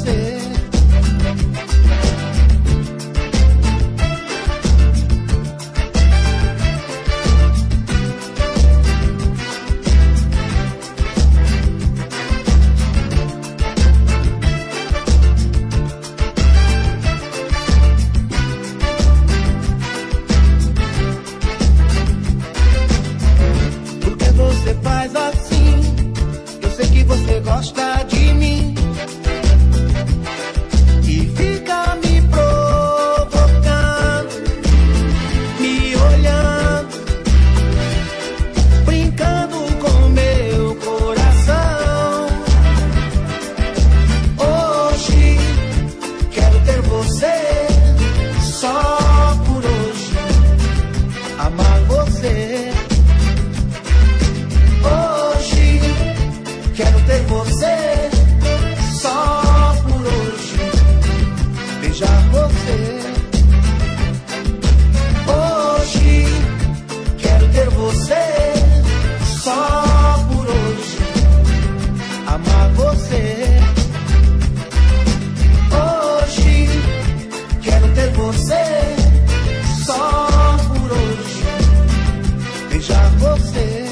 você. Você faz assim, eu sei que você gosta de mim e fica me provocando, me olhando, brincando com meu coração. Hoje quero ter você, só por hoje, amar você. Quero ter você, só por hoje, beijar você. Hoje, quero ter você, só por hoje, amar você. Hoje, quero ter você, só por hoje, beijar você.